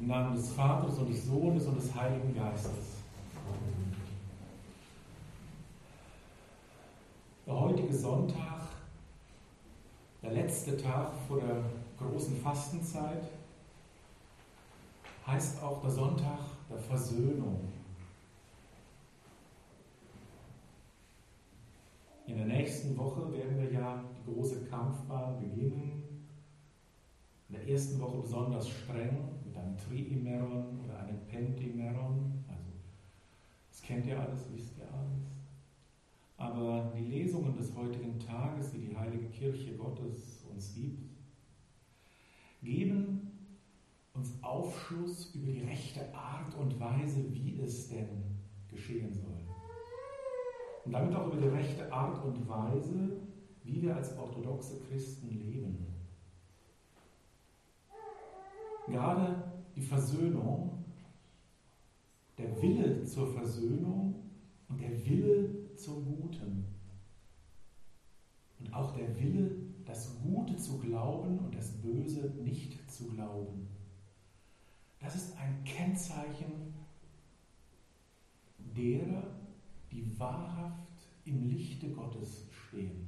Im Namen des Vaters und des Sohnes und des Heiligen Geistes. Der heutige Sonntag, der letzte Tag vor der großen Fastenzeit, heißt auch der Sonntag der Versöhnung. In der nächsten Woche werden wir ja die große Kampfbahn beginnen. In der ersten Woche besonders streng mit einem Triimeron oder einem Pentimeron. Also, das kennt ihr alles, wisst ihr alles. Aber die Lesungen des heutigen Tages, die die Heilige Kirche Gottes uns gibt, geben uns Aufschluss über die rechte Art und Weise, wie es denn geschehen soll. Und damit auch über die rechte Art und Weise, wie wir als orthodoxe Christen leben. Gerade die Versöhnung, der Wille zur Versöhnung und der Wille zum Guten. Und auch der Wille, das Gute zu glauben und das Böse nicht zu glauben. Das ist ein Kennzeichen derer, die wahrhaft im Lichte Gottes stehen.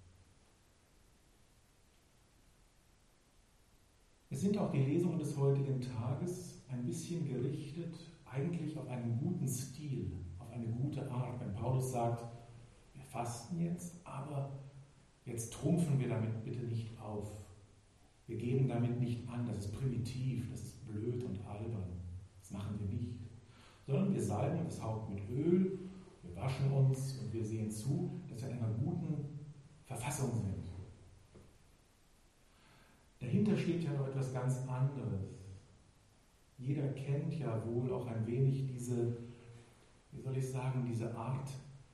Es sind auch die Lesungen des heutigen Tages ein bisschen gerichtet, eigentlich auf einen guten Stil, auf eine gute Art. Wenn Paulus sagt, wir fasten jetzt, aber jetzt trumpfen wir damit bitte nicht auf. Wir geben damit nicht an, das ist primitiv, das ist blöd und albern. Das machen wir nicht. Sondern wir salben das Haupt mit Öl, wir waschen uns und wir sehen zu, dass wir in einer guten Verfassung sind. Dahinter steht ja noch etwas ganz anderes. Jeder kennt ja wohl auch ein wenig diese, diese Art,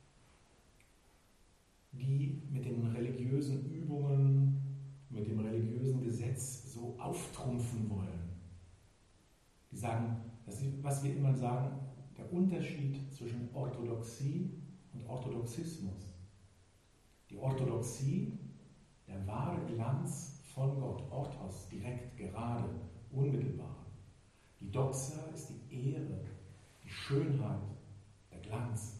die mit den religiösen Übungen, mit dem religiösen Gesetz so auftrumpfen wollen. Die sagen, das ist, was wir immer sagen, der Unterschied zwischen Orthodoxie und Orthodoxismus. Die Orthodoxie, der wahre Glanz von Gott, Orthos, direkt, gerade, unmittelbar. Die Doxa ist die Ehre, die Schönheit, der Glanz.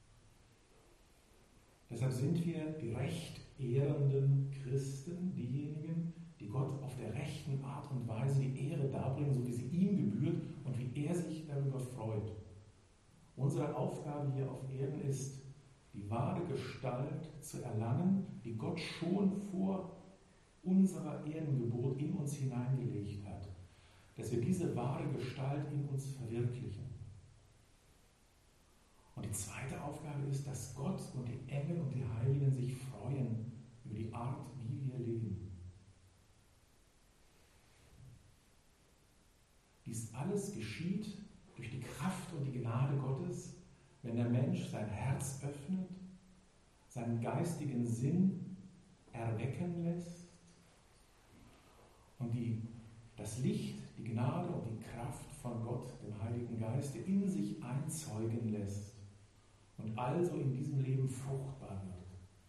Deshalb sind wir die recht ehrenden Christen, diejenigen, die Gott auf der rechten Art und Weise die Ehre darbringen, so wie sie ihm gebührt und wie er sich darüber freut. Unsere Aufgabe hier auf Erden ist, die wahre Gestalt zu erlangen, die Gott schon vor unserer Erdengeburt in uns hineingelegt hat, dass wir diese wahre Gestalt in uns verwirklichen. Und die zweite Aufgabe ist, dass Gott und die Engel und die Heiligen sich freuen über die Art, wie wir leben. Dies alles geschieht durch die Kraft und die Gnade Gottes, wenn der Mensch sein Herz öffnet, seinen geistigen Sinn erwecken lässt und das Licht, die Gnade und die Kraft von Gott, dem Heiligen Geiste, in sich einzeugen lässt und also in diesem Leben fruchtbar wird.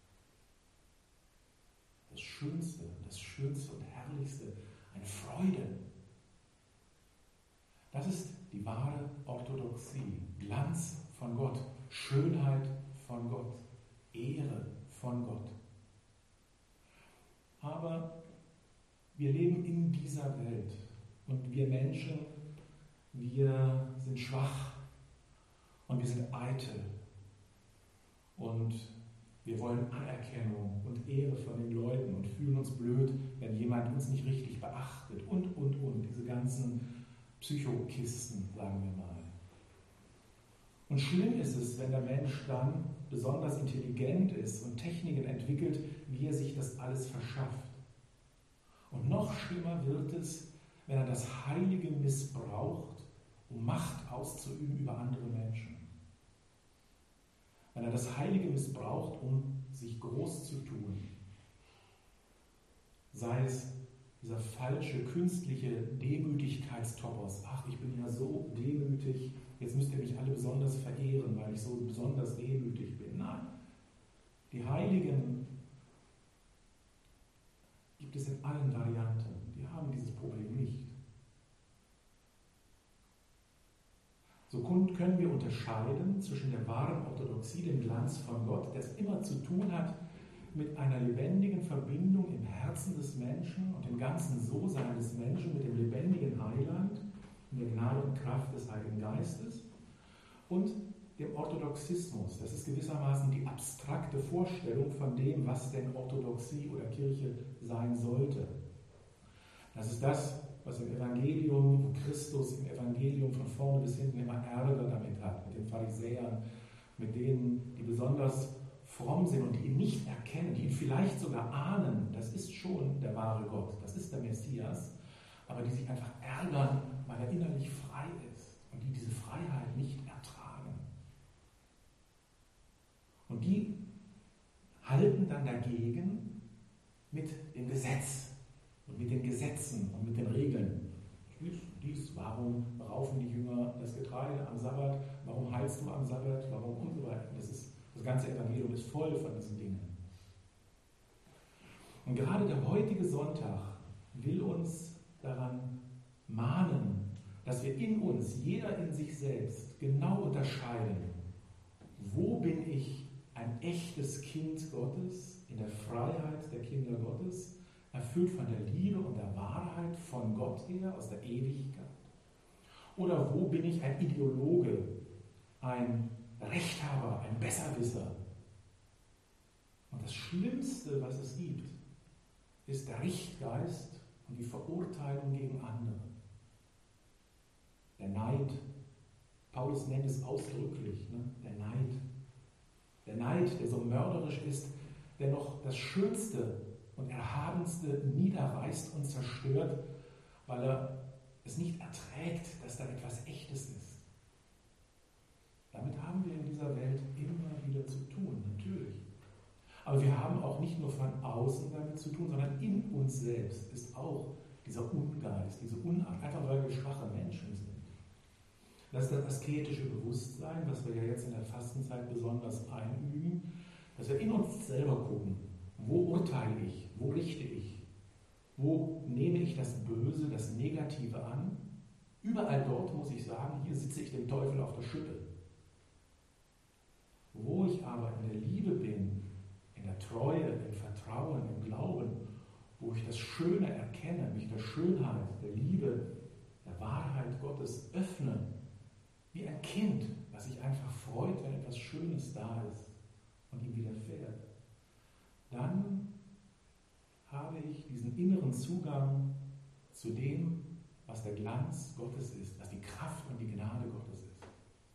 Das Schönste und Herrlichste, eine Freude. Das ist die wahre Orthodoxie. Glanz von Gott, Schönheit von Gott, Ehre von Gott. Aber wir leben in dieser Welt und wir Menschen, wir sind schwach und wir sind eitel und wir wollen Anerkennung und Ehre von den Leuten und fühlen uns blöd, wenn jemand uns nicht richtig beachtet und. Diese ganzen Psychokisten, sagen wir mal. Und schlimm ist es, wenn der Mensch dann besonders intelligent ist und Techniken entwickelt, wie er sich das alles verschafft. Und noch schlimmer wird es, wenn er das Heilige missbraucht, um Macht auszuüben über andere Menschen. Wenn er das Heilige missbraucht, um sich groß zu tun. Sei es dieser falsche, künstliche Demütigkeitstopos. Ach, ich bin ja so demütig, jetzt müsst ihr mich alle besonders verehren, weil ich so besonders demütig bin. Nein, die Heiligen gibt es in allen Varianten. Die haben dieses Problem nicht. So können wir unterscheiden zwischen der wahren Orthodoxie, dem Glanz von Gott, das immer zu tun hat mit einer lebendigen Verbindung im Herzen des Menschen und im ganzen So-Sein des Menschen mit dem lebendigen Heiland, in der Gnade und Kraft des Heiligen Geistes, und dem Orthodoxismus. Das ist gewissermaßen die abstrakte Vorstellung von dem, was denn Orthodoxie oder Kirche sein sollte. Das ist das, was im Evangelium, wo Christus im Evangelium von vorne bis hinten immer Ärger damit hat, mit den Pharisäern, mit denen, die besonders fromm sind und die ihn nicht erkennen, die ihn vielleicht sogar ahnen, das ist schon der wahre Gott, das ist der Messias, aber die sich einfach ärgern, weil er innerlich frei ist und die diese Freiheit nicht ertragen. Und die halten dann dagegen mit dem Gesetz und mit den Gesetzen und mit den Regeln. Warum raufen die Jünger das Getreide am Sabbat? Warum heilst du am Sabbat? Warum und so weiter? Das ganze Evangelium ist voll von diesen Dingen. Und gerade der heutige Sonntag will uns daran mahnen, dass wir in uns, jeder in sich selbst, genau unterscheiden, wo bin ich ein echtes Kind Gottes, in der Freiheit der Kinder Gottes, erfüllt von der Liebe und der Wahrheit von Gott her, aus der Ewigkeit. Oder wo bin ich ein Ideologe, ein Rechthaber, ein Besserwisser? Und das Schlimmste, was es gibt, ist der Richtgeist und die Verurteilung gegen andere. Der Neid. Paulus nennt es ausdrücklich, der Neid. Der Neid, der so mörderisch ist, der noch das Schönste und Erhabenste niederreißt und zerstört, weil er es nicht erträgt, dass da etwas Echtes ist. Damit haben wir in dieser Welt immer wieder zu tun, natürlich. Aber wir haben auch nicht nur von außen damit zu tun, sondern in uns selbst ist auch dieser Ungeist, diese Unart, einfach weil wir schwache Menschen sind. Das ist das asketische Bewusstsein, was wir ja jetzt in der Fastenzeit besonders einüben, dass wir in uns selber gucken, wo urteile ich, wo richte ich, wo nehme ich das Böse, das Negative an. Überall dort muss ich sagen, hier sitze ich dem Teufel auf der Schippe. Wo ich aber in der Liebe bin, in der Treue, im Vertrauen, im Glauben, wo ich das Schöne erkenne, mich der Schönheit, der Liebe, der Wahrheit Gottes öffne, wie ein Kind, was sich einfach freut, wenn etwas Schönes da ist und ihm widerfährt, dann habe ich diesen inneren Zugang zu dem, was der Glanz Gottes ist, was die Kraft und die Gnade Gottes ist.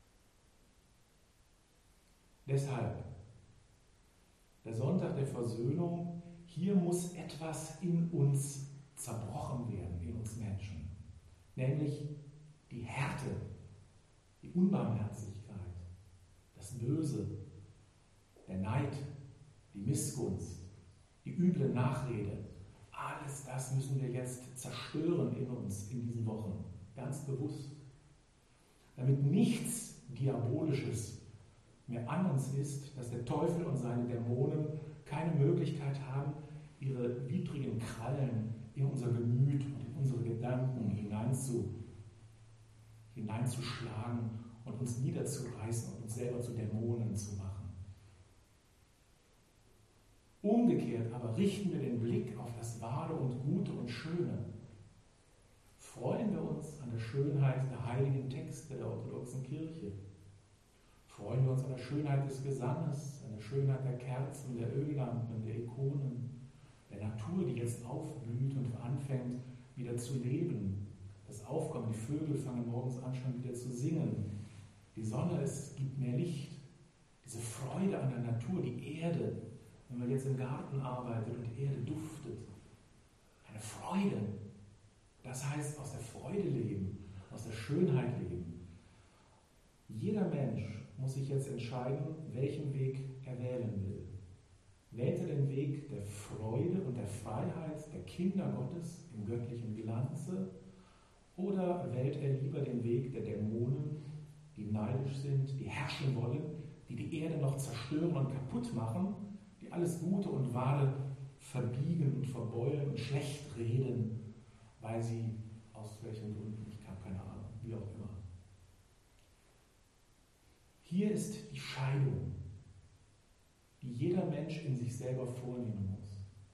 Deshalb, der Sonntag der Versöhnung, hier muss etwas in uns zerbrochen werden, in uns Menschen. Nämlich die Härte, die Unbarmherzigkeit, das Böse, der Neid, die Missgunst, die üble Nachrede. Alles das müssen wir jetzt zerstören in uns in diesen Wochen, ganz bewusst. Damit nichts Diabolisches mehr an uns ist, dass der Teufel und seine Dämonen keine Möglichkeit haben, ihre widrigen Krallen in unser Gemüt und in unsere Gedanken hineinzuschlagen und uns niederzureißen und uns selber zu Dämonen zu machen. Umgekehrt aber richten wir den Blick auf das Wahre und Gute und Schöne. Freuen wir uns an der Schönheit der heiligen Texte der orthodoxen Kirche. Freuen wir uns an der Schönheit des Gesanges, an der Schönheit der Kerzen, der Öllampen, der Ikonen, der Natur, die jetzt aufblüht und anfängt wieder zu leben. Das Aufkommen, die Vögel fangen morgens an, schon wieder zu singen. Die Sonne, es gibt mehr Licht. Diese Freude an der Natur, die Erde, wenn man jetzt im Garten arbeitet und die Erde duftet. Eine Freude. Das heißt, aus der Freude leben, aus der Schönheit leben. Jeder Mensch muss sich jetzt entscheiden, welchen Weg er wählen will. Wählt er den Weg der Freude und der Freiheit der Kinder Gottes im göttlichen Glanze, oder wählt er lieber den Weg der Dämonen, die neidisch sind, die herrschen wollen, die die Erde noch zerstören und kaputt machen, die alles Gute und Wahre verbiegen und verbeulen und schlecht reden, weil sie aus welchen Gründen, ich habe keine Ahnung, wie auch immer. ist die Scheidung, die jeder Mensch in sich selber vornehmen muss.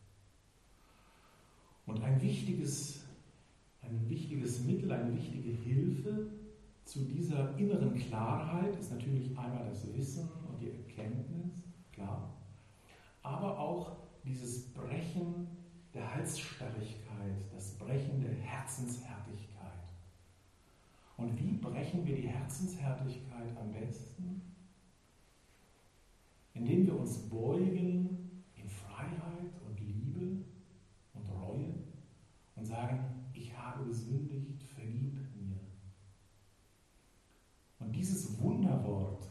Und ein wichtiges Mittel, eine wichtige Hilfe zu dieser inneren Klarheit ist natürlich einmal das Wissen und die Erkenntnis, klar, aber auch dieses Brechen der Halsstarrigkeit, das Brechen der Herzenshärtigkeit. Und wie brechen wir die Herzenshärtigkeit am besten? Indem wir uns beugen in Freiheit und Liebe und Reue und sagen, ich habe gesündigt, vergib mir. Und dieses Wunderwort,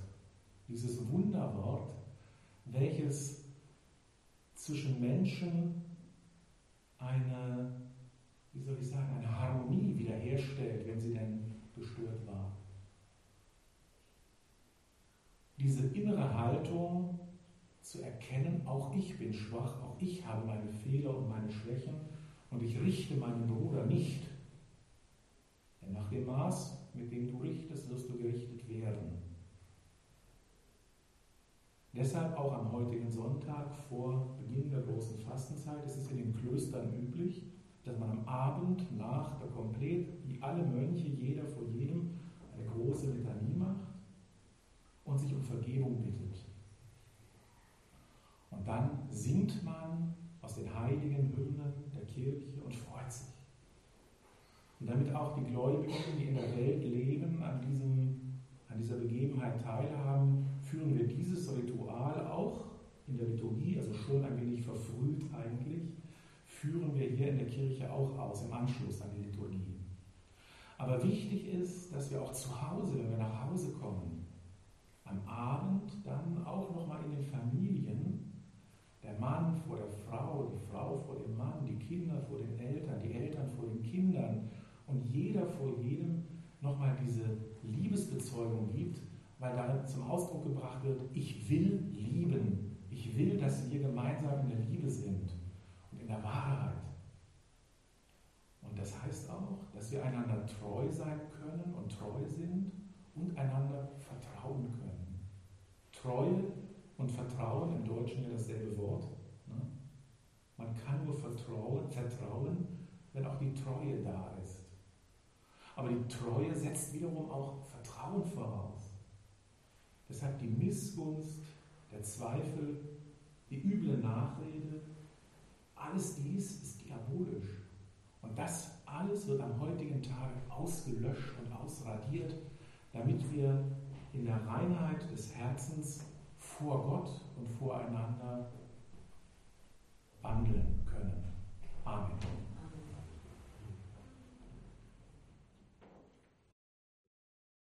welches zwischen Menschen eine Harmonie wiederherstellt, wenn sie denn gestört war. Diese innere Haltung zu erkennen, auch ich bin schwach, auch ich habe meine Fehler und meine Schwächen und ich richte meinen Bruder nicht. Denn nach dem Maß, mit dem du richtest, wirst du gerichtet werden. Deshalb auch am heutigen Sonntag vor Beginn der großen Fastenzeit ist es in den Klöstern üblich, dass man am Abend nach der Komplett, wie alle Mönche, jeder vor jedem, eine große Litanie macht und sich um Vergebung bittet. Und dann singt man aus den heiligen Hymnen der Kirche und freut sich. Und damit auch die Gläubigen, die in der Welt leben, an dieser Begebenheit teilhaben, führen wir dieses Ritual auch in der Liturgie, also schon ein wenig verfrüht eigentlich, führen wir hier in der Kirche auch aus, im Anschluss an die Liturgie. Aber wichtig ist, dass wir auch zu Hause, wenn wir nach Hause kommen, am Abend dann auch nochmal in den Familien, der Mann vor der Frau, die Frau vor dem Mann, die Kinder vor den Eltern, die Eltern vor den Kindern und jeder vor jedem nochmal diese Liebesbezeugung gibt, weil darin zum Ausdruck gebracht wird, ich will lieben, ich will, dass wir gemeinsam in der Liebe sind und in der Wahrheit. Und das heißt auch, dass wir einander treu sein können und treu sind und einander vertrauen können. Treue und Vertrauen, im Deutschen ja dasselbe Wort. Ne? Man kann nur vertrauen, wenn auch die Treue da ist. Aber die Treue setzt wiederum auch Vertrauen voraus. Deshalb die Missgunst, der Zweifel, die üble Nachrede, alles dies ist diabolisch. Und das alles wird am heutigen Tag ausgelöscht und ausradiert, damit wir in der Reinheit des Herzens vor Gott und voreinander